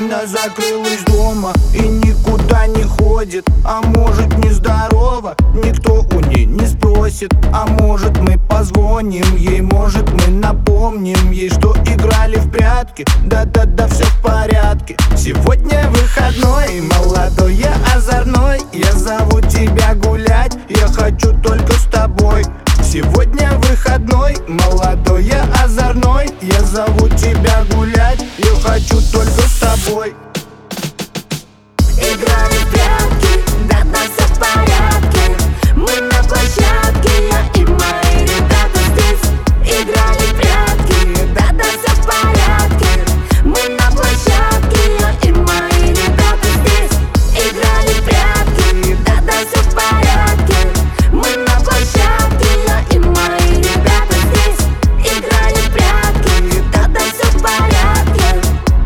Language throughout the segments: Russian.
Она закрылась дома и никуда не ходит. А может, нездорова, никто у ней не спросит. А может, мы позвоним ей, может, мы напомним ей, что играли в прятки. Да-да-да, все в порядке. Сегодня выходной, молодой, я озорной. Я зову тебя гулять, я хочу только с тобой. Сегодня выходной, молодой, я озорной. Я зову тебя гулять, я хочу только с тобой. Играли в прятки, да-да, все в порядке. Мы на площадке, я и мои ребята здесь. Играли в прятки, да-да, все в порядке. Мы на площадке, я и мои ребята здесь. Играли в прятки, да-да, все в порядке. Мы на площадке, я и мои ребята здесь. Играли в прятки, да-да, все в порядке.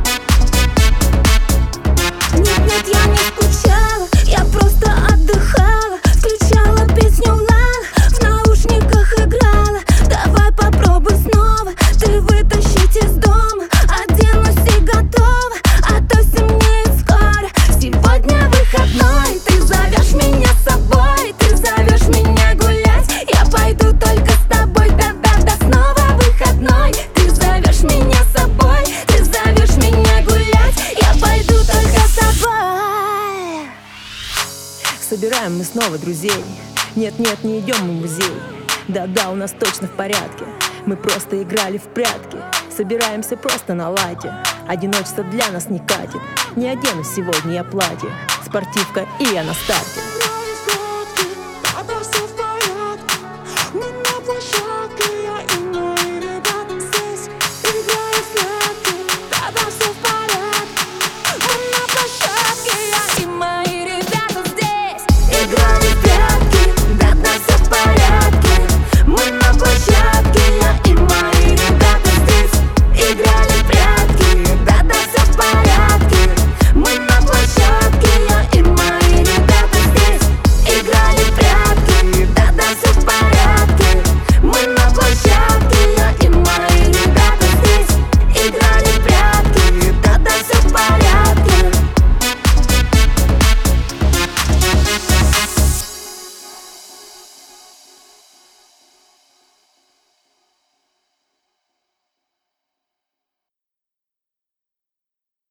Нет, я не скучала, я просто отдыхала. Включала песню Лала, в наушниках играла. Давай попробуй снова, ты вытащить из дома. Оденусь и готова, а то стемнеет скоро. Сегодня выходной, ты зовешь меня с собой. Ты зовешь меня гулять, я пойду только с тобой. Да-да-да, снова выходной, ты зовешь меня с собой. Ты зовешь меня гулять, я пойду только с тобой. Собираем мы снова друзей. Нет-нет, не идем мы в музей. Да-да, у нас точно в порядке. Мы просто играли в прятки. Собираемся просто на лайте. Одиночество для нас не катит. Не одену сегодня я платье. Спортивка и я на старте.